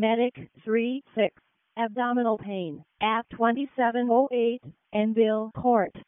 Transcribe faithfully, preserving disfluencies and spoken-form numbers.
Medic three six. Abdominal pain at twenty-seven oh eight Enville Court.